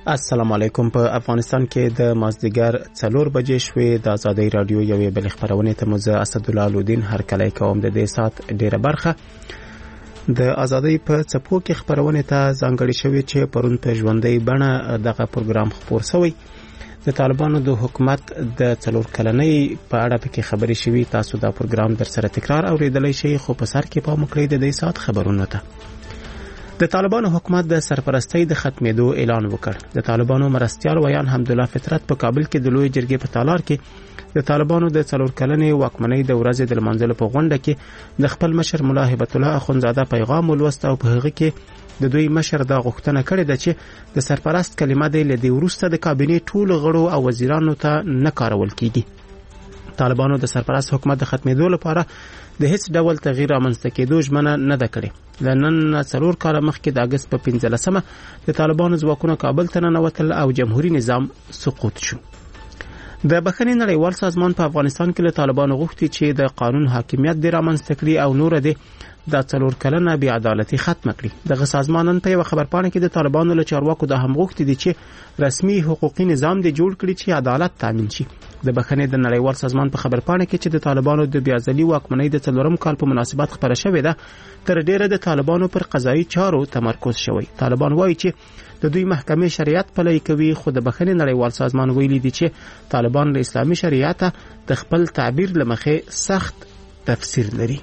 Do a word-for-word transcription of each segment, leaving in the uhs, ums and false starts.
السلام علیکم. په افغانستان کې د مازدیګر څلور بجې شوې د آزادۍ رادیو یوې بلې خبرونې ته مزه اسدالله لودین هر کله کوم د دې سات ډیره برخه د آزادۍ په څپو کې خبرونه ته ځانګړې شوې چې پرون په ژوندۍ بڼه دغه پروګرام خبر شوی. د طالبانو د حکومت د څلور کلنۍ په اړه پکې خبرې شوې. تاسو دا پروګرام در سره تکرار اوریدلای شئ، خو په سر کې پام وکړئ د دې سات خبرونه ته. د طالبانو حکومت د سرپرستۍ د ختمېدو اعلان وکړ. د طالبانو مرستیال ویان حمدالله فطرت په کابل کې د لوی جرګې په تالار کې د طالبانو د څلور کلنې واکمنۍ د ورځې د لمانځلو په غونډه کې د خپل مشر ملا هبت الله اخونزاده پیغام ولوست او په هغه کې د دوی مشر دا غوښتنه کړې ده چې د سرپرست کلمه د لدی وروسته د کابینې ټول غړو او وزیرانو ته نه کارول کیږي. طالبانو د سرپرست حکومت د ختمېدو لپاره د هیڅ ډول تغییر رامنځته کېدو ژمنه نه ده کړې. لنن څلور کاله مخکې د اگست په پنځلسمه د طالبانو ځواکونه کابل ته ننوتل او جمهوریت نظام سقوط شو. د بخښنې نړیوال سازمان په افغانستان کې له طالبانو غوښتي چې د قانون حاکمیت د رامنځته کړي او نور د د څلور کلنه بې عدالتي ختم کړي. دغه سازمانن په یو خبرپاڼه کې د طالبانو له چارواکو د هم غوښتي دي چې رسمي حقوقي نظام دی جوړ کړي چې عدالت تامین شي. د بخښنې د نړیوال سازمان په خبرپاڼه کې چې د طالبانو د بیازلي واکمنۍ د څلورم کال په مناسبت خبره شوې ده، تر ډیره د طالبانو پر قضایي چارو تمرکز شوی. طالبان وایي چې د دوی محکمې شریعت پلي کوي، خو د بخښنې نړیوال سازمان ویلي دي چې طالبان له اسلامي شریعت د خپل تعبیر لمخې سخت تفسیر لري.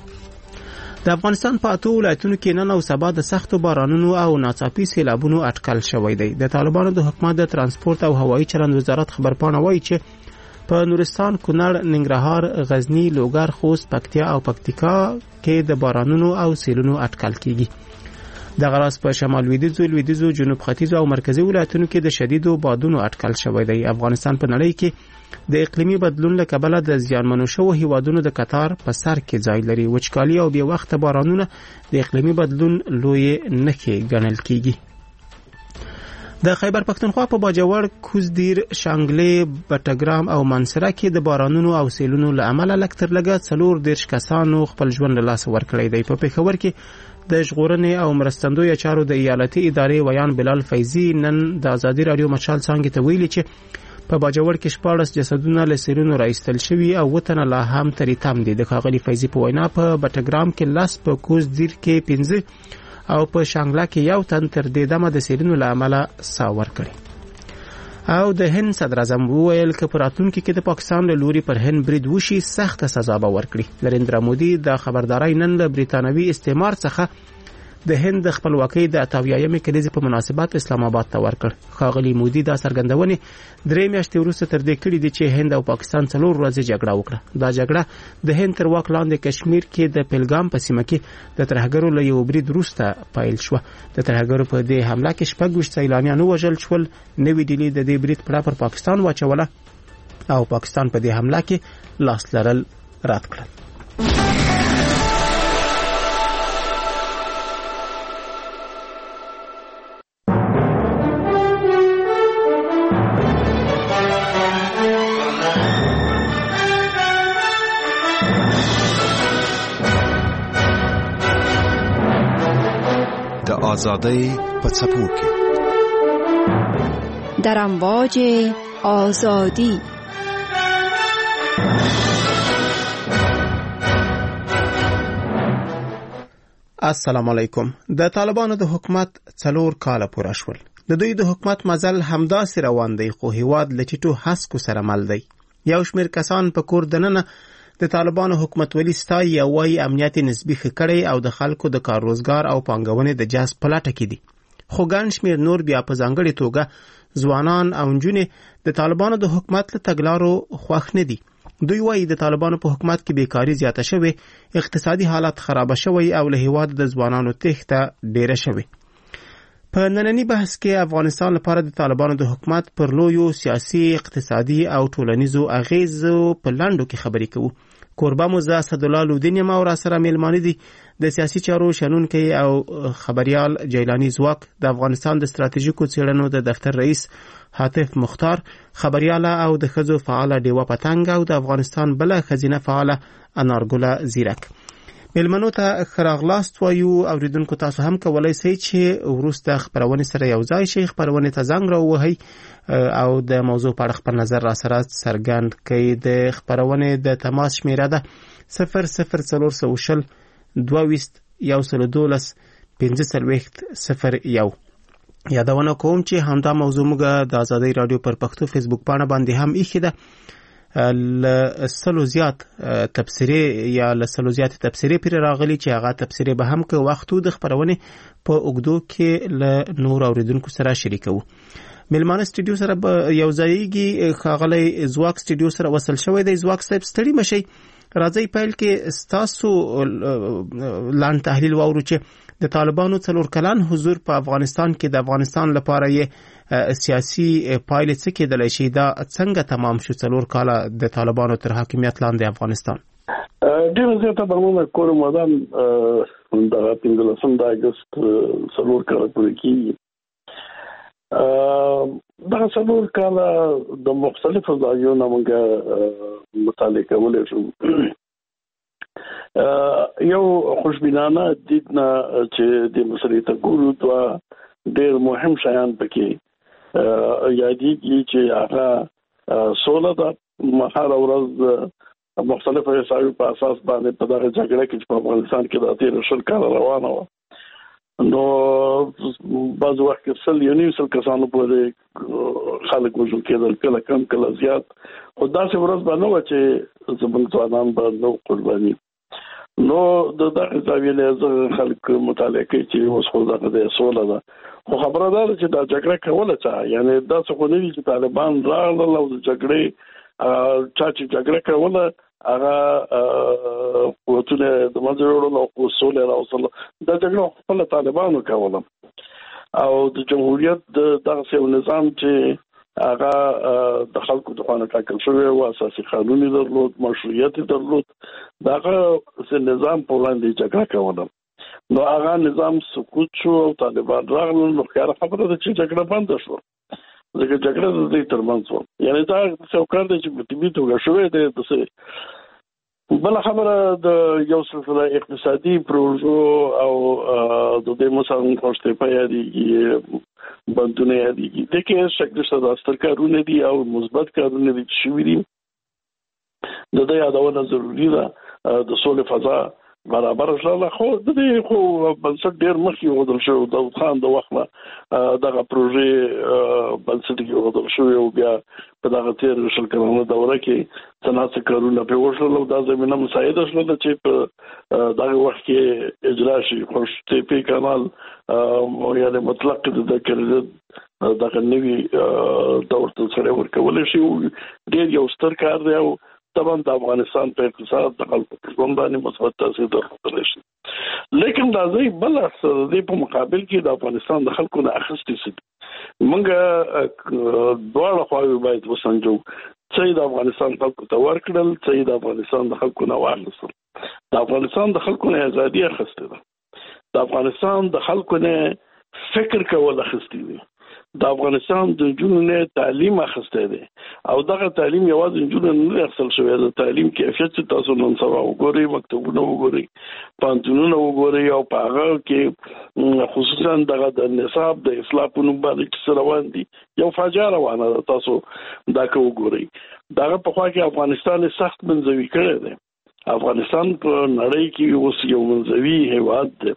د افغانستان په اته ولایتونو کې نن او سبا د سختو بارانونو او ناڅاپي سیلابونو اټکل شوی دی. د طالبانو د حکومت د ترانسپورت او هوایي چلند وزارت خبرپاڼه وایي چې په نورستان، کونړ، ننګرهار، غزنی، لوګر، خوست، پکتیا او پکتیکا کې د بارانونو او سیلونو اټکل کیږي. دغه راز په شمال لویدیځو، لویدیځو، جنوب ختیځو او مرکزی ولایتونو کې د شدیدو بادونو اټکل شوی دی. افغانستان په نړۍ کې د اقلیمي بدلون له کبله د زیانمنو شوو هیوادونو د قطار په سر کې ځای لري. وچکالي او بې وخته بارانونه د اقلیمي بدلون لوی نښې ګڼل کیږي. د خیبر پښتونخوا په باجوړ، کوزدیر، شانګلې، بټګرام او منصره کې د بارانونو او سیلونو له امله لږ تر لږه څلور دېرش کسانو خپل ژوند له لاسه ورکړی دی. په پېښور کې د ژغورنې او مرستندویه چارو د ایالتي ادارې ویان بلال فیضي نن د ازادي رادیو مشال څانګې ته ویلي چې په باجوړ کې شپاړس جسدونه له سیلونو راایستل شوي او وطن لا هم ترې تم دي. د ښاغلي فیضي په وینا په بټګرام کې لس، په کوزدیر کې پنځه او په شانګله کې یو تن تر دې دمه د سیلونو له امله ساه ورکړي. او د هند صدر اعظم وویل چې په راتلونکي کې د پاکستان له لوري پر هند برید وشي سخته سزا به ورکړي. نریندرا مودي د خبرداري نن له بریتانوي استعمار څخه د هند د خپلواکۍ د اتاویایمې کلیزې په مناسبت اسلام آباد ته ورکړ. ښاغلي مودي دا څرګندونې درې میاشتې وروسته تر دې کړې دي چې هند او پاکستان څلور ورځې جګړه وکړه. دا جګړه د هند تر واک لاندې کشمیر کې د پهلګام په سیمه کې د ترهګرو له یو برید وروسته پیل شوه. د ترهګرو په دې حمله کې شپږ ویشت سیلانیان ووژل شول. نوې ډیلي د دې برید پړه پر پاکستان واچوله او پاکستان په دې حمله کې لاس لرل رد کړل. آزادی په څپو کې در امواج آزادی. السلام علیکم. د طالبانو د حکومت څلور کاله پوره شول. د دوی د حکومت مزل همداسې روان دی، خو هیواد له ټیټو هسکو سره مل دی. یو شمېر کسان په کور دننه د طالبانو حکومتولي ستایي او وايي امنیت نسبي ښه کړی او د خلکو د کار روزګار او پانګونې د جذب په لټه کې دي. خو ګڼ شمېر نور بیا په ځانګړې توګه ځوانان او نجونې د طالبانو د حکومت له تګلارو خوښ نه دي. دوی وايي د طالبانو په حکومت کې بیکاري زیاته شوې، اقتصادي حالت خرابه شوی او له هیواد د ځوانانو تېښته ډیره شوې. په نننی بحث کې افغانستان لپاره د طالبانو د حکومت پر لویو سیاسي، اقتصادي او ټولنیزو اغیزو په لاندو کې خبرې کوو. کوربه مو زه اسدالله لودین یم او را سره میلمانه دي د سیاسي چارو شنونکی او خبریال جیلانی زواک، د افغانستان د ستراتیژیکو څېړنو د دفتر رئیس حاتف مختار، خبریاله او د ښځو فعاله ډیوه پتنګ او د افغانستان بله ښځینه فعاله انارګله زیرک. ملمنو ته خراغلاست وایو اوریدونکو تاسو هم کولای شئ چې ورسته خبرونه سره یو ځای شي خبرونه ته زنګ راوهي او د موضوع په اړه خپل نظر را سره څرګند کړئ. د خبرونه د تماس شمیره ده صفر صفر څلور سوه شل دوه ویشت یو سل دولس پنځه څلوېښت صفر یو. یادونه کوم چې همدا موضوع موږ د آزادۍ رادیو پر پښتو فیسبوک پاڼه باندې هم ایښې ده. لسلو زیات تبصرې یا لسلو زیات تبصرې پر راغلي چې هغه تبصرې به هم که وختو د خبرونه په اوګدو کې له نور اوریدونکو سره شریکو. ملمانه سټوډیو سره یو ځایږي خاغلی زواک سټوډیو سره وصل شوی دی. زواک صاحب ستړي مشي، راځي پیل کې ستاسو لاندې تحلیل واورو چې د طالبانو څلور کلن حضور په افغانستان کې د افغانستان لپاره یې سیاسي پایلې څه کېدلی شي، دا څنګه تمام شو څلور کاله د طالبانو تر حاکمیت لاندې افغانستان؟ ډېر زیاته برمونه کوم مدام د پنځلسم د اګست څلور کاله پورې کېږي. دا څلور کاله د مختلفو ځایونو موږ مطالعه کولی شو. یو خوشبینانه دید نه چې د مسلې ته ګورو دوه ډېر مهم شیان پکې یادېږي چې هغه سوله ده. هره ورځ مختلفو حسابو په اساس باندې په دغه جګړه کې چې په افغانستان کې د تېرو شل کاله روانه وه، نو بعض وخت کې سل یو نیم سل کسانو پورې خلک وژل کېدل، کله کم کله زیات، خو داسې ورځ به نه وه چې زموږ ځوانان به نه قرباني. نو د دغه زاویې نه زه خلک مطالعه کوي چې اوس خو دغه د سوله ده، خو خبره ده چې دا جګړه کوله چا، یعنی داسې خو نه دي چې طالبان راغلل او د جګړې چا چې جګړه کوله هغه قوتونه د منځه وړل او سوله راوستل. دا جګړه خپله طالبانو کوله او د جمهوریت دغسې یو نظام چې هغه د خلکو د خوا نه ټاکل شوی و، اساسي قانون یې درلود، مشروعیت یې درلود، د هغه نظام په وړاندې جګړه کوله. نو هغه نظام سقوط شو او طالبان راغلل، نو ښکاره خبره ده چې جګړه بنده شوه، ځکه جګړه د دوی ترمنځ وه. یعنې دا یو کار دی چې په طبي توګه شوی دی. داسې بله خبره د یو سلسله اقتصادي پروژو او د دې مثلا خوشتېپه یادېږي، بندونه یادېږي، دې کې شک نشته دا ستر کارونه دي او مثبت کارونه دي چې شوي دي. د دې یادونه ضروري ده. د سولې فضا برابر شوه، خو د دې خو بنسټ ډېر مخکې ایښودل شوی، داود خان د وخت نه دغه پروژې بنسټ ایښودل شوی او بیا په دغه تېر شل کلنه دوره کې څه ناڅه کارونه پرې وشول او دا زمینه مساعده شوله چې په دغه وخت کې اجرا شي. خوشتېپې کانال یعنې مطلق د کریډټ دغه نوي دور ته سره ورکولی شي، ډېر یو ستر کار دی او طبعا د افغانستان په اقتصاد د خلکو په ژوند باندې مثبت تاثیر درلودلی شي. لیکن دا ځای بل د دې په مقابل کې د افغانستان د خلکو نه اخیستې څه دي. موږ دواړه خواوې باید وسنجو، څه یې د افغانستان خلکو ته ورکړل، څه یې د افغانستان د خلکو نه واخیستل. د افغانستان د خلکو نه ازادي اخیستې ده، د افغانستان د خلکو نه فکر کول اخیستې دي، د افغانستان د نجونو نه تعلیم اخیستی دی او دغه تعلیم یوازې نجونو نه اخیستل شوی، د تعلیم کیفیت چې تاسو نن سبا وګورئ، مکتبونه وګورئ، پوهنتونونه وګورئ او په هغه کې خصوصا دغه د نصاب د اصلاح په نوم باندې چې څه روان دي، یو فاجعه روانه ده. تاسو دا که وګورئ، دغه پخوا کې افغانستان سخت منزوي کړی دی. افغانستان په نړۍ کې اوس یو منزوي هیواد دی.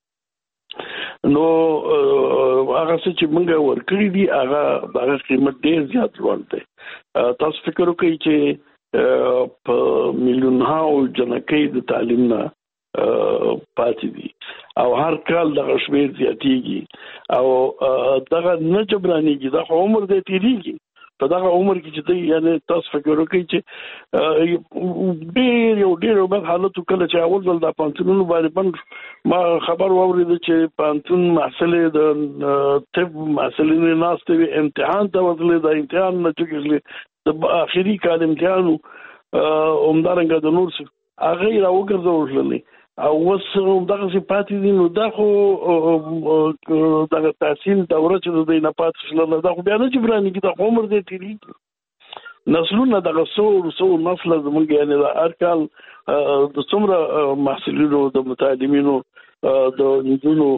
نو هغه څه چې موږ ورکړي دي هغه د هغه قیمت ډېر زیات لوړ دی. تاسو فکر وکړئ چې په میلیونهاو جنکۍ د تعلیم نه پاتې دي او هر کال دغه شمېر زیاتېږي او دغه نه جبرانېږي، دغه عمر دی تېرېږي. په دغه عمر کې چې دی یعنې تاسو فکر وکړئ چې ډېر یو ډېر بد حالت کله چې اول ځل د پوهنتونونو باندې بند ما خبر واورېده چې پوهنتون محصلې د طب محصلینې ناستې وې، امتحان ته وتلې، د امتحان نه چکېږلې، د آخري کال امتحان و، همدارنګه د نور څه هغه یې راوګرځولې او اوس همدغسې پاتې دي. نو دا خو دغه تحصیل دوره چې د دوی نه پاتې شوله، دا خو بیا نه جبرانېږي، دا خو عمر دی تېرېږي. نسلونه دغه څو څو نسل زمونږ یعنی د هر کال د څومره محصلینو د متعلمینو د نجونو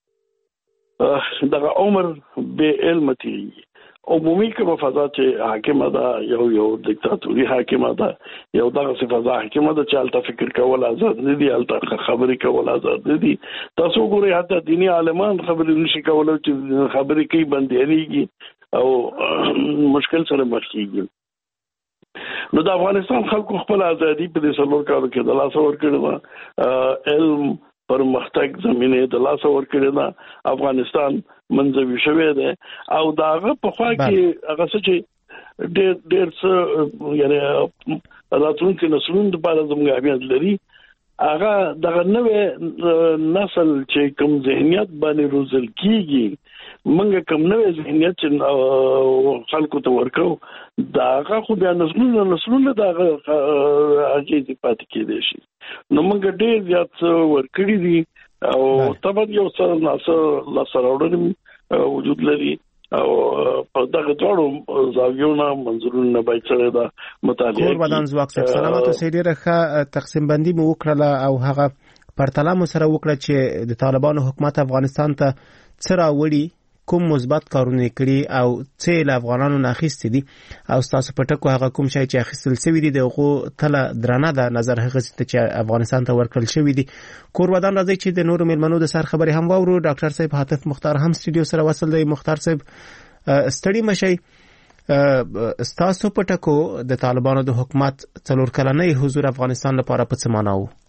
دغه عمر به علم تي عمومي کومه فضا چې حاکمه ده یو یو دیکتاتوري حاکمه ده یو دغه څه فضا حاکمه ده چې الته فکر کول آزاد نه دي الته خبرې کول آزاد نه دي تاسو ګورئ حتی دینی عالمان خبرې نشي کولای چې خبرې کوي بنديانيږي او مشکل سره مخ کیږي نو د افغانستان خلکو خپل ازادي په دې څلور کالو کې د لاس ورکړه علم پرمختګ زمينه د لاس ورکړه ده افغانستان منځوي شوی دی او داغه په خوا کې هغه څه چې ډېر ډېر څه یعنی راتلونکي نسلونو لپاره زموږ اهمیت لري هغه دغه نوې نسل چې کوم ذهنیت باندې روزل کیږي موږ کوم نوې ذهنیت چې خلکو ته ورکو داغه خو بیا نسلونو نسلونو دغه اجازه پاتې کېدي شي نو موږ ډېر زیات ورکړي دي او طبعا یو څه ناسه لاسراوړل وجود لري او په دغه ټولو زاویونه منظورونه باید سره دا مطالعه کور بدن ځواک صاحب سلامات اوسئ ډیره ښه تقسیم بندي مو وکړه او هغه پرتله مو سره وکړه چې د طالبانو حکومت افغانستان ته څه راوړي کوم مثبت کارونه کړي او څه له افغانانو نه اخیستي دي او تاسو په ټکو هغه کوم شی چې اخیستل شوی دي دغه تله درنه ده نظر هغه چې افغانستان ته ورکړل شوی دي کور ودان راځي چې د نورو ملمنو د سر خبري هم وورو ډاکټر صاحب حاتف مختار هم سټوډیو سره وصل دی مختار صاحب ستړي مشي تاسو په ټکو د طالبانو د حکومت څلور کلنۍ حضور افغانستان لپاره په څه معنا وو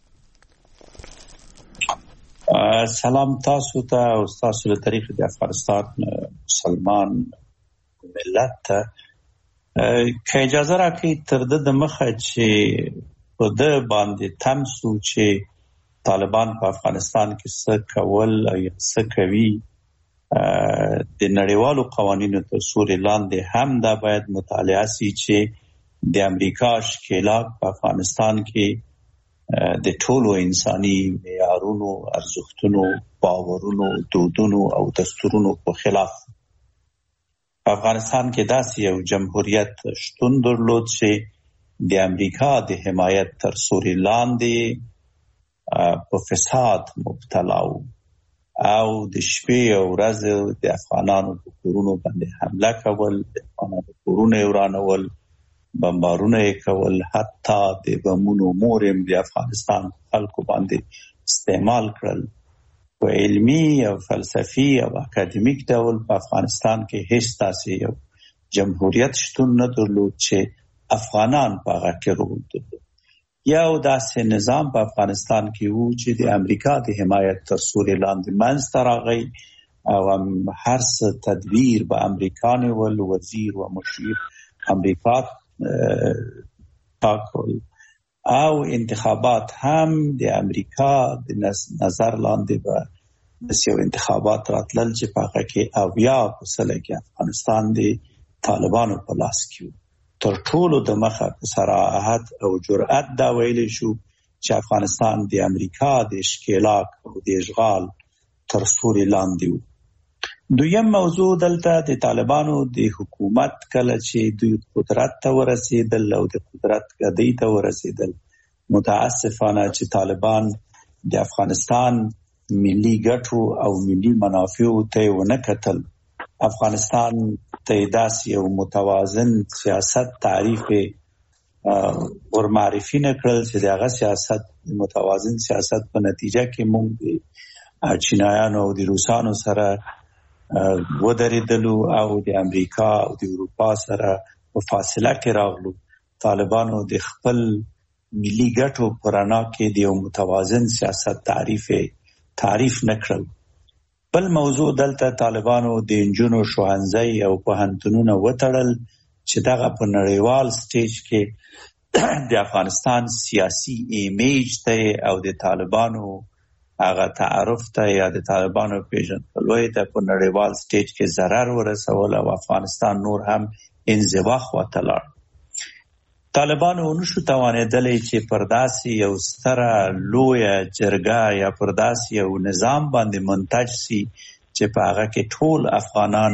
سلام تاسو ته او تاسو له تاریخ د افغانستان مسلمان ملت ته که اجازه راکړئ تر د مخه چې په د باندې تمسو چې طالبان په افغانستان کې څه کول او څه کوي د نړیوالو قوانینو تر سوري لاندې هم دا باید مطالعه شي چې د امریکا ښکېلاک په افغانستان کې د ټولو انساني معیارونو ارزښتونو باورونو دودونو او دستورونو په خلاف افغانستان کې داسې یو جمهوریت شتون درلود چې د امریکا د حمایت تر سوري لاندې په فساد مبتلا و او د شپې او ورځې د افغانانو په کورونو باندې حمله کول د افغانانو کورونه ورانول بمبارونه کول حتی د بمونو مورم د افغانستان خلکو باندې استعمال کړل په علمي او فلسفي او اکاډمیک ډول په افغانستان کې هیڅ داسې یو جمهوریت شتون نه درلود چې افغانان په هغه کې رول درلود یو داسې نظام په افغانستان کې وو چې د امریکا د حمایت تر سوري لاندې منځته راغی او هر څه تدبیر به امریکا ول وزیر و مشیر امریکا تاکل او انتخابات هم د امریکا د نظر لاندې به د یو انتخابات راتلل چې په هغه کې اویا په سل کې افغانستان د طالبانو په لاس کې تر ټولو د مخه په صراحت او جرأت دا ویل شو چې افغانستان د امریکا د ښکېلاک او د اشغال تر سوري لاندې و دویم موضوع دلته د طالبانو د حکومت کله چې دوی قدرت ته ورسېدل او د قدرت ګدۍ ته ورسېدل متاسفانه چې طالبان د افغانستان ملي ګټو او ملي منافعو ته ونه کتل افغانستان ته داسې یو متوازن سیاست تعریف ورمعرفي نه کړل چې دغه سیاست متوازن سیاست په نتیجه کې موږ د چینایانو او د روسانو سره ودرېدلو او د امریکا او د اروپا سره په فاصله کې راغلو طالبانو د خپل ملي ګټو پر رڼا کې د یو متوازن سیاست تعریف تعریف نکړل بل موضوع دلته طالبانو د انجونو ښوونځي او پوهنتونونه وتړل چې دغه په نړیوال سټیج کې د افغانستان سیاسي ایمیج ته او د طالبانو هغه تعارف ته یا د طالبانو پیژندګلوۍ ته په نړیوال سټیج کې ضرر ورسول او افغانستان نور هم انزوا خواته لاړ طالبانو نشو توانېدلی چې پر داسې یو ستره لویه جرګه یا پر داسې یو نظام باندې منتج سي چې په هغه کې ټول افغانان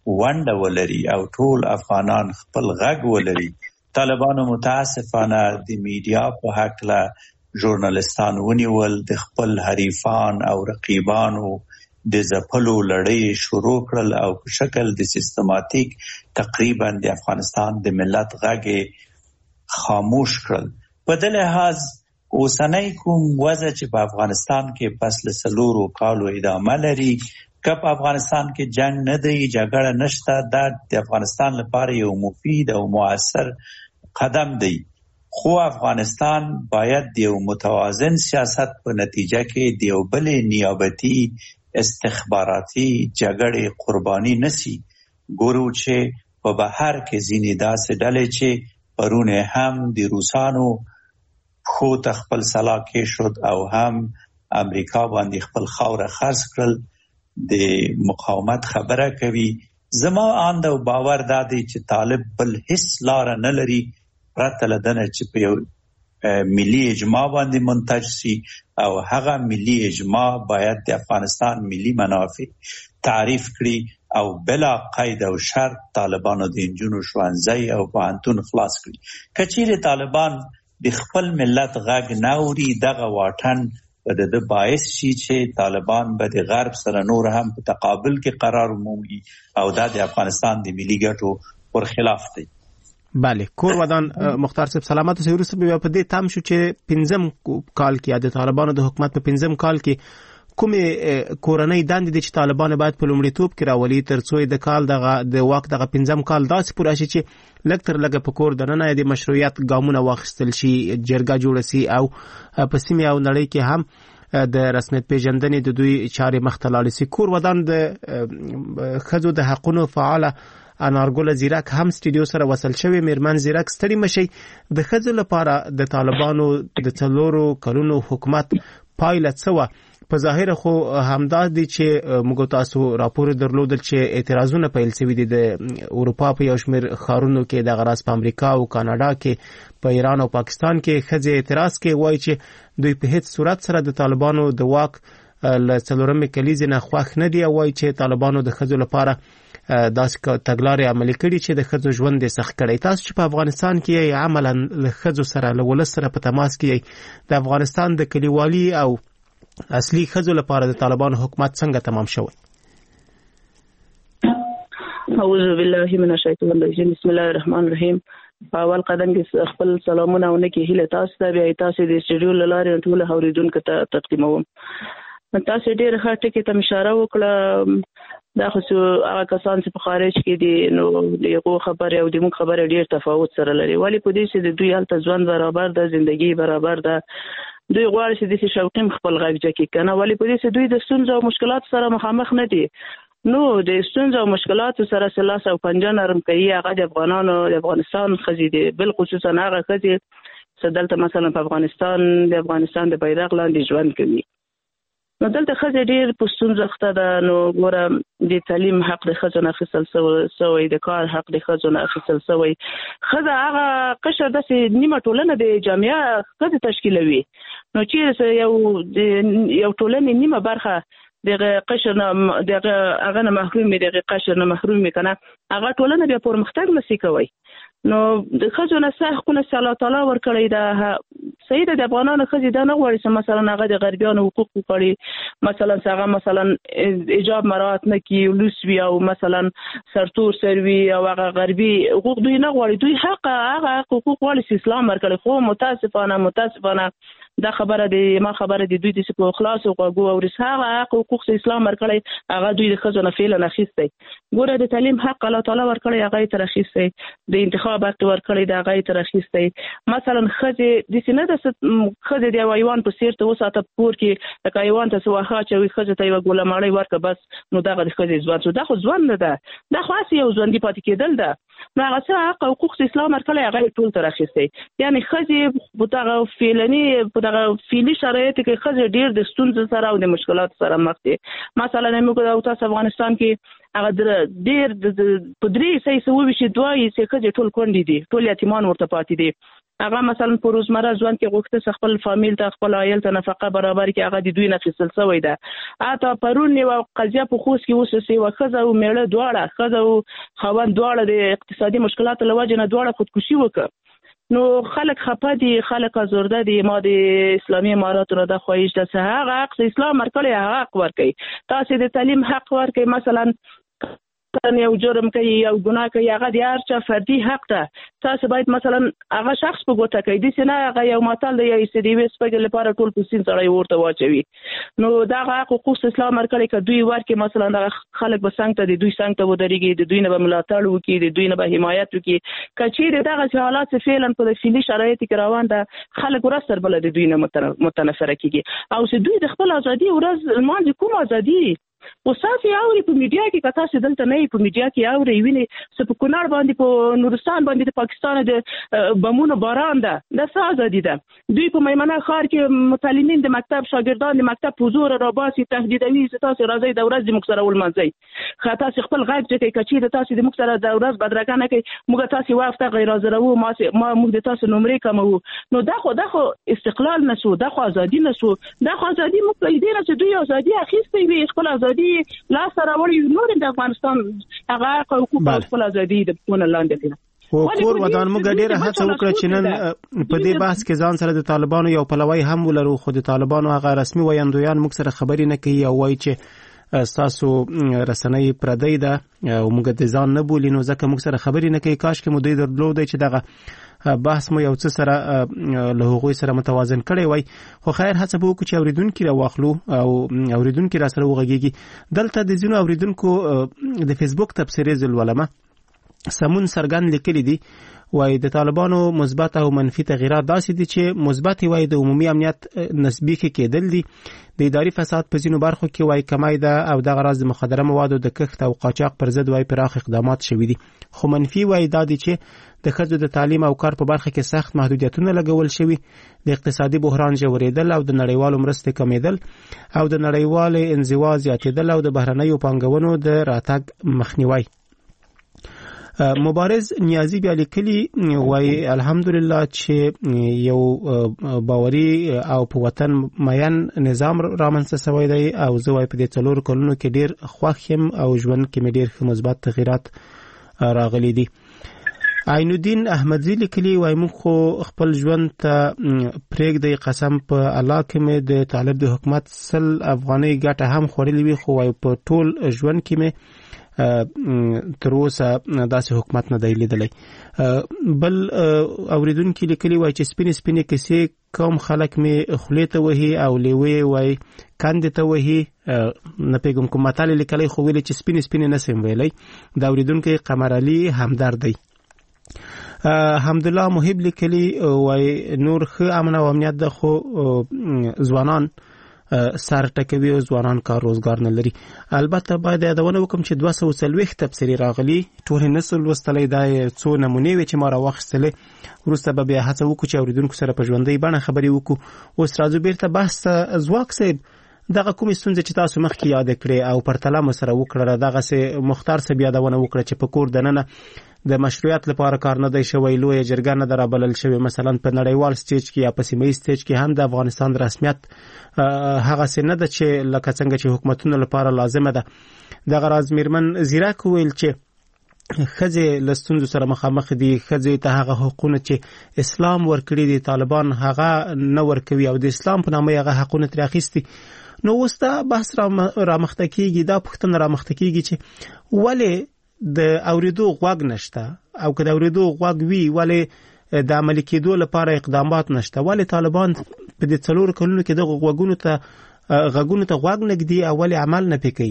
ونډه ولري او ټول افغانان خپل غږ ولري. طالبانو متاسفانه د میډیا په هکله ژورنالستان ونیول، د خپل حریفان او رقیبانو د ځپلو لړۍ شروع کړل او په شکل د سیستماتیک تقریبا د افغانستان د ملت غږ خاموش کړل. په دې لحاظ اوسنۍ کوم وضع چې په افغانستان کې پس له څلورو کالو ادامه لري، که په افغانستان کې جنگ نه دی، جګړه نشته، دا د افغانستان لپاره یو مفید او مؤثر قدم دی. خو افغانستان باید د یو متوازن سیاست په نتیجه کې د یو بلې نیابتي استخباراتي جګړې قرباني نسی. ګورو چې په بهر کې ځینې داسې ډلې چې پرون هم د روسانو خو ته خپل سلا کې شد او هم امریکا باندې خپل خاوره خرڅ کړل، د مقاومت خبره کوي. زما آند او باور دا دی چې طالب بل هیڅ لاره نه لري پرته له دنه چې په یو ملي اجماع باندې منتج سي او هغه ملي اجماع باید د افغانستان ملي منافع تعریف کړي او بلا قید او شرط طالبانو د انجونو ښوونځي او پوهنتون خلاص کړي. که چیرې طالبان د خپل ملت غږ نه اوري، دغه واټن به د ده باعث شي چې طالبان به د غرب سره نور هم په تقابل کې قرار ومومي او دا د افغانستان د ملي ګټو پر خلاف دی. بله، کور ودان مختار صاحب سلامت اوسئ. وروسته بیا په دې تم شو چې پنځم کال کې د طالبانو د حکومت په پنځم کال کې کومې کورنۍ دندې دي چې طالبان باید په لومړیتوب کې راولي تر څو د کال دغه د واک دغه پنځم کال داسې پوره شي چې لږ تر لږه په کور دننه د مشروعیت ګامونه واخیستل شي، جرګه جوړه سي او په سیمې او نړۍ کې هم د رسمیت پیژندنې د دوی چارې مخته لاړې سي. کور ودان د ښځو د حقونو فعاله انارګل زیرک هم سټډیو سره وصل شوی. میرمن زیرک، ستړي مشي، د ښځو لپاره د طالبانو د څلورو کلونو حکومت پایله څه وه؟ په ظاهر خو همدا دي چې موږ تاسو راپور درلودل چې اعتراضونه پیل شوي دي د اروپا په یو شمېر ښارونو کې، د غراس په امریکا او کاناډا کې، په ایران او پاکستان کې ښځې اعتراض کوي، وایي چې دوی په هیڅ صورت سره د طالبانو د واک له څلورمې کلیزې نه خوښ نه دي او وایي چې طالبانو د ښځو لپاره داسې تګلارې عملي کړي چې د ښځو ژوند یې سخت کړی. تاسو چې په افغانستان کې عملا له ښځو سره له ولس سره په تماس کې، د افغانستان د کلیوالي او اصلي ښځو لپاره د طالبانو حکومت څنګه تمام شوی؟ اعوذ بالله من الشیطان الرجیم، بسم الله الرحمن الرحیم. په اول قدم کې خپل سلامونه او نیکې هیله تاسو ته، بیا تاسو د سټډیو له لارې ټول اوریدونکو ته تقدیموم. تاسو ډېر ښه ټکي ته اشاره وکړه. دا خو هغه کسان چې په خارج کې دي، نو دغه خبره او د موږ خبره ډېر تفاوت سره لري. ولی په دې چې د دوی هلته ژوند برابر ده، زندگی برابر ده، دوی غواړي چې د شوقیم خپل غږ جکي کنه. ولی په دې چې دوی د ستونزو او مشکلات سره مخامخ نه دي، نو د ستونزو او مشکلات سره سلاس او پنجه نرم کوي. هغه د افغانانو د افغانستان خزي دي، بل خصوصا هغه خزي چې دلته مثلا په افغانستان د افغانستان د بیرغ لاندې ژوند کوي. نو دلته ښځې ډېر په ستونزه اخته ده. نو ګوره د تعلیم حق د ښځو نه اخیستل سوی، د کار حق د ښځو نه اخیستل سوی. ښځه هغه قشر داسې نیمه ټولنه د جامعه ښځې تشکیلوي. نو چیرې یو یو ټولنې نیمه برخه دغه قشر نه دغه هغه نه محروم وي، دغه قشر نه محروم وي کنه، هغه ټولنه بیا پرمختګ نشي کوي. نو د ښځو نه څه حقونه چې الله تعالی ورکړی ده، صحیح ده، د افغانانو ښځې دا نه غواړي چې مثلا هغه د غربیانو حقوق وکړي، مثلا چې هغه مثلا حجاب مراعات نه کړي، لوس وي او مثلا سرتور سر وي او هغه غربي حقوق دوی نه غواړي. دوی حق هغه حقوق غواړي چې اسلام ورکړي. خو متاسفانه متاسفانه دا خبره دی، ما خبره دی، دوی د سپو خلاص او غوغو او رساغه حقوق چې اسلام ورکړي هغه دوی د ښځو نه فعلا اخیستی. ګوره د تعلیم حق الله تعالی ورکړي هغه تر اخیستی، د انتخاب حق ورکړي دا هغه تر اخیستی. مثلا ښځې د سینه د ښځې د ایوان په سیر ته وساته پور کې لکه ایوان ته سواخه چې ښځې ته یو ګولماړی ورکه، بس نو دغه د ښځې ژوند شو. دا خو ژوند نه ده، دا خو هسې یو ژوندي پاتې کېدل ده. نو هغه څه حق او حقوق چې اسلام ورکړي هغه ټول تر اخیستی. یعنې ښځې په دغه فعلني په دغه فعلي شرایطو کې ښځې ډېر د ستونزو سره او د مشکلاتو سره مخ دي. مثلا موږ د تاسو افغانستان کې هغه ډېر په درې سوه اووه ویشت دوه یې چې ښځې ټول کونډې دي، ټول یتیمان ورته پاتې دي. هغه مثلا په روزمره ژوند کې غوښته خپل فامیل ته خپل عائل ته نفقه برابر کې هغه د دوی نه اخیستل شوی ده. اته پرون یو قضیه په خوست کې وسوسه وخزه او میړه دواړه خزه او خوند دواړه د اقتصادي مشکلاتو لوجه نه دواړه خودکشي وکړه. نو خلک خپه دي، خلک ازورده دي. ما د اسلامي اماراتو نه د خواهش ده چې هغه حق اسلام ورکړي هغه حق ورکړي. تاسو د تعلیم حق ورکړي، مثلا یو جرم کوي یو ګناه کوي هغه د هر چا فردي حق ده. تاسو باید مثلا هغه شخص په ګوته کوي دي چې نه هغه یو ماتل دی یې سړي وس په لپاره ټول پوسین سره ورته واچوي. نو دا حقوق اسلام ورکړي ک دوی ورکه مثلا د خلک به څنګه ته د دوی څنګه ته ودرېږي، د دوی نه به ملاتړ وکړي، د دوی نه به حمایت وکړي. کچې دغه حالات فعلا په فعلی شرایط کې روان ده، خلک ورسره بل د دوی نه متنفره کیږي او چې دوی د خپل ازادي ورځ المانځ کوم ازادي وساتي اوري په میډیا کې کتا چې دلته نه په میډیا کې اوري ویني چې په کونړ باندې په نورستان باندې د پاکستان د بمونو باران ده د ازادي ده. دوی په میمنه ښار کې متعلمین د مکتب شاګردان د مکتب په زور راباسي تهدیدوي چې تاسو راځي د ورځ د مکسره ولمنځي خاطر چې خپل غږ چې کوي چې تاسو د مکسره د ورځ بدرګه نه کوي موږ تاسو وافته غیر حاضر وو ما ما موږ د تاسو نمرې کومو. نو دا خو دا خو استقلال نشو، دا خو ازادي نشو، دا خو ازادي موږ په دې نه چې دوی ازادي اخیستې وي خپل ازادي لا سره وړي نور د افغانستان هغه حقوق او خپل ازادي د پونه لاندې دي. خو کور ودان موږ ډیره هڅه وکړه چې نن په دې بحث کې ځان سره د طالبانو یو پلوی هم ولرو، خو د طالبانو هغه رسمي ویاندویان موږ سره خبرې نه کوي او وایي چې تاسو رسنۍ پردی ده او موږ د ځان نه بولي، نو ځکه موږ سره خبرې نه کوي. کاش کې مو دوی درلودی چې دغه بحث مو یو څه سره له هغوی سره متوازن کړی وای. خو خیر هڅه به وکړو چې اوریدونکي راواخلو او اوریدونکي را سره وغږیږي. دلته د ځینو اوریدونکو د فیسبوک تبصرې زلولمه سمون سرګن لیکلي دي، وای د طالبانو مثبت او منفي تغیرات داسې دي چې مثبت وای د عمومي امنیت نسبی کې کېدل دي، د اداري فساد په ځینو برخو کې وای کمای ده او د غرض د مخدره موادو د کښت او قاچاق پر ضد وای پراخ اقدامات شوي دي. خو منفي وای دا دي چې د ښځو د تعلیم او کار په برخه کې سخت محدودیتونه لګول شوي، د اقتصادي بحران ژورېدل او د نړیوالو مرستې کمیدل او د نړیوال انزوا زیاتېدل او د بهرنیو پانګونو د راتګ مخنیوي. مبارز نیازی بیا لیکلی وای الحمدلله چې یو باوري او په وطن مین نظام رامنځته شوی دی او زه وای په دې څلور کلونو کې ډیر خوښ یم او ژوند کې مې ډیر مثبت تغیرات راغلي دي. عین الدین احمدزی لیکلی وای موږ خو خپل ژوند ته پرېږدی قسم په الله کې مې د طالب د حکومت سل افغانۍ ګټه هم خوړلې وي، خو وای په ټول ژوند کې مې تر اوسه داسې حکومت نه دی لیدلی. بل اوریدونکي لیکلي وای چې سپینې سپینې کیسې کوم خلک مې خولې ته وهي او لیوې وای کندې ته وهي، نه پوهېږم کوم متل یې لیکلی خو ویلې چې سپینې سپینې نه سم ویلی. د اوریدونکی قمر علي همدرد دی. حمدالله محب لیکلی وای نور ښه امن او امنیت ده خو ځوانان سر ټکوي او ځوانان کار روزګار نه لري. البته باید یادونه وکم چې دوه سوه څلوېښت تبصرې راغلي، ټول نسل لوستلی، دا څو نمونې وې چې ما راواخیستلې. وروسته به بیا هڅه وکړو چې اوریدونکو سره په ژوندۍ بڼه خبرې وکړو. اوس راځو بیرته بحث ته. ځواک صاحب دغه کومې ستونزې چې تاسو مخکې یادې کړې او پرتله مو سره وکړله، دغسې مختار صاحب یادونه وکړه چې په کور دننه د مشروعیت لپاره کار نه دی شوی، لویه جرګه نه ده رابلل شوې. مثلا په نړیوال سټیج کې یا په سیمه ییز سټیج کې هم د افغانستان د رسمیت هغسې نه ده چې لکه څنګه چې حکومتونو لپاره لازمه ده. دغه راز میرمن زیرک وویل چې ښځې له ستونزو سره مخامخ دي، ښځې ته هغه حقونه چې اسلام ورکړي دي طالبان هغه نه ورکوي او د اسلام په نامه هغه حقونه ترې اخیستي. نو اوس دا بحث رامخته کېږي، دا پوښتنه رامخته کېږي چې ولې د اوریدو غوږ نشته او که د اوریدو غوږ وي ولې د عملي کېدو لپاره اقدامات نشته، ولې طالبان په دې څلورو کلونو کې دغه غوږونو ته غوږونو ته غوږ نږدي او ولې عمل نه پې کوي؟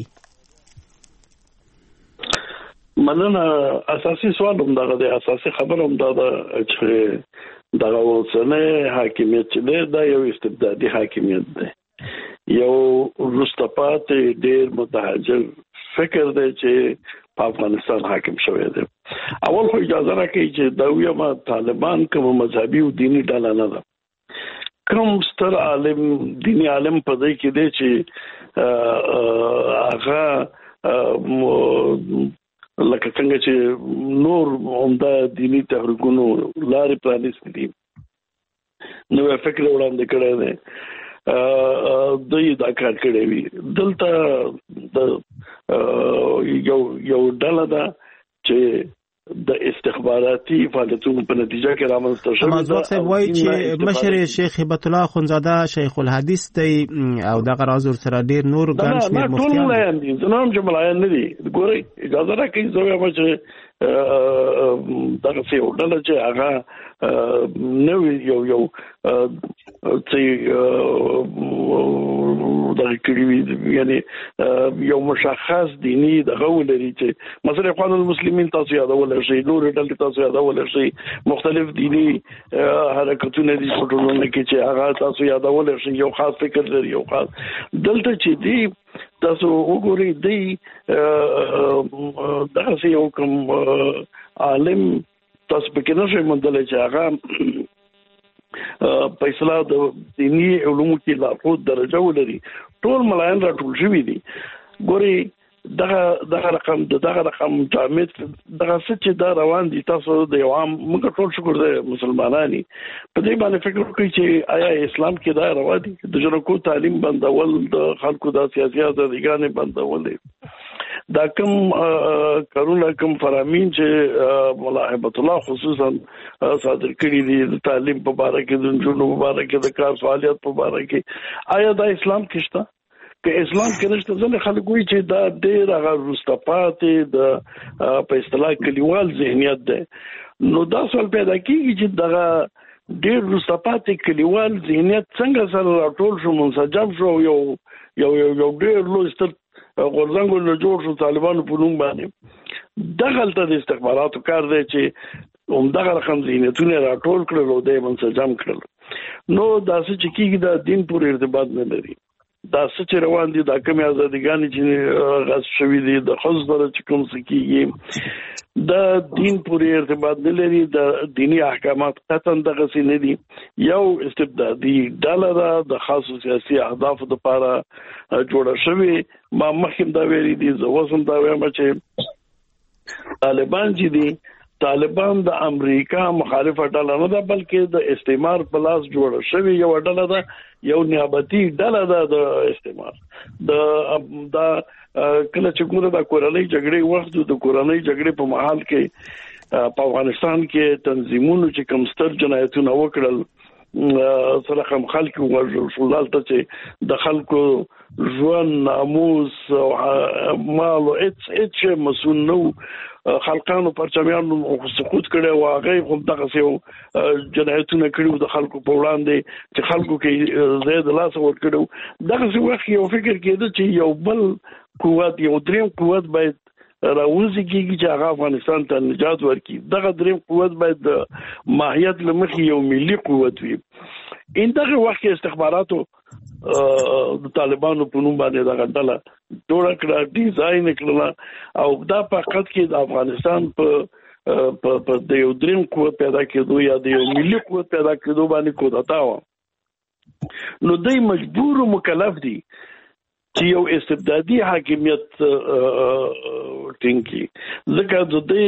مننه. اساسي سوال هم دغه دی، اساسي خبره هم دا ده چې دغه اوسنی حاکمیت چې دی دا یو استبدادي حاکمیت دی، یو وروسته پاتې ډېر متهجر فکر دی چې په افغانستان حاکم شوی دی. اول خو اجازه راکړئ چې دا ویمه طالبان کوم مذهبي او دینی ډله نه ده، کوم ستر عالم دینی عالم په ځای کې دی چې هغه لکه څنګه چې نور عمده دینی تحریکونو لارې پرانیستې دي نو فکر وړاندې کړی دی دوی دا کار کړی وي. دلته د یو یو ډله ده چې د استخباراتي فعالیتونو په نتیجه کې رامنځته شوې. مازوق صاحب وایي چې مشر شیخ هبت الله اخوندزاده شیخ الحدیث دی او دغه راز ورسره ډېر نور ګڼ شمېر مفتیان ټول ملایان دي. زه نه وایم چې ملایان نه دي. ګورئ اجازه راکړئ زه وایم چې دغسې یو ډله چې هغه نوی یو یو څه دغه کړي وي یعنې یو مشخص دیني دغه ولري چې مثلا اخوان المسلمین تاسو یادولی شئ، نورې ډلې تاسو یادولی شئ، مختلف دیني حرکتونه دي په ټولنه کې چې هغه تاسو یادولی شئ، یو خاص فکر لري، یو خاص دلته چې دی تاسو وګورئ دی دغسې یو کوم عالم تاسو پکې نشئ موندلی چې هغه په اصطلاح د دیني علومو کې لارښود درجه ولري. ټول ملایان راټول شوي دي. ګورئ دغه دغه رقم دغه رقم جامد دغه څه چې دا روان دي تاسو د یو عام موږ ټول شکر دی مسلمانانی په دې باندې فکر وکړئ چې آیا اسلام کې دا روا دي د جنکو تعلیم بندول، د خلکو د سیاسي ازادیګانې بندول دي. دا کوم کارونه کوم فرامین چې مولا هبت الله خصوصا صادر کړي دي د تعلیم په اړه کې، د جنونو په اړه کې، د کار فعالیت په اړه کې، آیا دا اسلام کې شته؟ که اسلام کې نشته ځنې خلک وایي چې دا ډېر هغه وروسته پاتې د په اصطلاح کلیوال ذهنیت دی. نو دا سوال پیدا کېږي چې دغه ډېر وروسته پاتې کلیوال ذهنیت څنګه سره راټول شو، منسجم شو، یو یو یو ډېر لوی ستر غورځنګونه جوړ شو طالبانو په نوم باندې. دغلته د استخباراتو کار دی چې همدغه رقم ذهنیتونه راټول کړل او د منسجم کړل. نو داسې چې کېږي دا دین پورې ارتباط نه لري. دا څه چې روان دي دا کومې ازادیګانې چې غصب شوي دي د ښځو سره چې کوم څه کېږي دا دین پورې ارتباط نه لري. د دیني احکامات قطعا دغسې نه دي. یو استبدادي ډله ده د خاصو سیاسي اهدافو دپاره جوړه شوې. ما مخکې دا ویلي دي، زه اوس هم دا وایم چې طالبان چې دي طالبان د امریکا مخالفه ډله نه ده بلکې د استعمار په لاس جوړه شوې یو ډله ده، یو نیابتي ډله ده د استعمار. د دا کله چې کومه د کورنۍ جګړې وخت د کورنۍ جګړې په محل کې په افغانستان کې تنظیمونو چې کوم ستر جنایتونه وکړل سره هم خلک وژل دلته چې د خلکو ژوند، ناموس او مال او هیڅ هیڅ مسؤل نه خلقانو پرچمیانو سقوط کړي او هغه هم دغه یو جنایتونه کړي د خلکو په وړاندې چې خلکو کې زید لاس ور کړو. دغه وخت یو فکر کېده چې یو بل قوت، یو دریم قوت باید راوځي کېږي چې هغه افغانستان ته نجات ورکړي. دغه دریم قوت باید د ماهیت له مخې یو ملي قوت وي. ان دغه وخت استخباراتو د طالبانو په نوم باندې دغه ډله جوړه کړه، ډیزاین کړله او دا په حقیقت کې د افغانستان په په د یو دریم قوت پیدا کېدو یا د یو ملي قوت پیدا کېدو باندې کودتا و. نو دوی مجبور او مکلف دي چې یو استبدادي حاکمیت ټینګي. ځکه د دې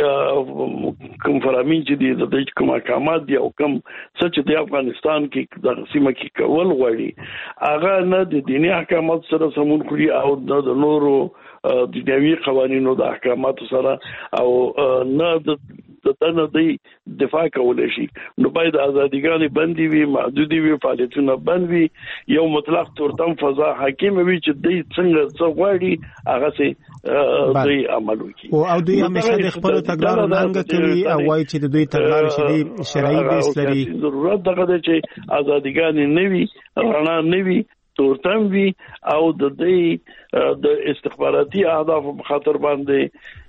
کوم فرامین چې دي د دې کوم احکامات دي او کوم څه چې د افغانستان کې د سیمه کې کول غواړي هغه نه د دیني احکامات سره سمون کړي او د نورو د دنیوي قوانینو د احکاماتو سره او نه د دنه دی دفاع کولای شي. نو باید ازادیګانې بندي وي، محدودي وي، فعالیتونه بند وي، یو مطلق تورتم فضا حاکم وي چې دوی څنګه څه غواړي هغه سي دوی عمل وکړي. او دوی همیشه د خپل تګلارو ننګه کوي او وایي چې د دوی تګلارې شدي شرعي بیس لري. ضرورت دغه دی چې ازادیګانې نه وي، رڼا نه وي، تورتم وي او د دوی د استخباراتي اهدافو په خاطر باندې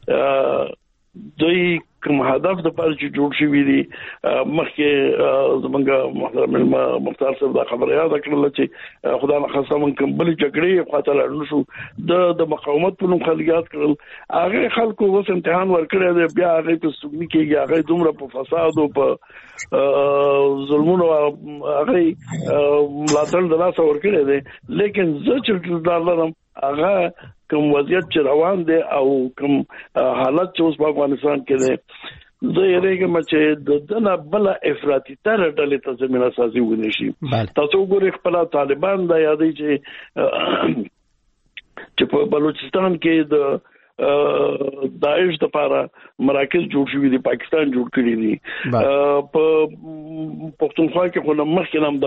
دوی کوم هدف د پاره چې جوړ شوی دي. مخکې زمونږ محترم مختار صاحب دا خبره یاد کړل چې خدای نه خاصه مونږ کوم بل جګړې خاطر لړل شو د د مقاومت په نوم خلګات کړل. هغه خلکو اوس امتحان ورکړی دی، بیا هغه په سګنی کې هغه دومره په فساد او په ظلمونو هغه ملاتړ د لاس ورکړی دی. لیکن زه چې دلته هغه کوم وضعیت چې روان دی او کوم حالت چې اوس په افغانستان کې دی زه یې رېګم چې د دنه بل افراطي تر ډلې ته زمينه سازي ونی شي تاسو ګورئ خپل طالبان دا یادې چې چې په بلوچستان کې د داعش د لپاره مراکز جوړ شوي دي پاکستان جوړ کړی دي په پښتونخوا کې خو مخکې نام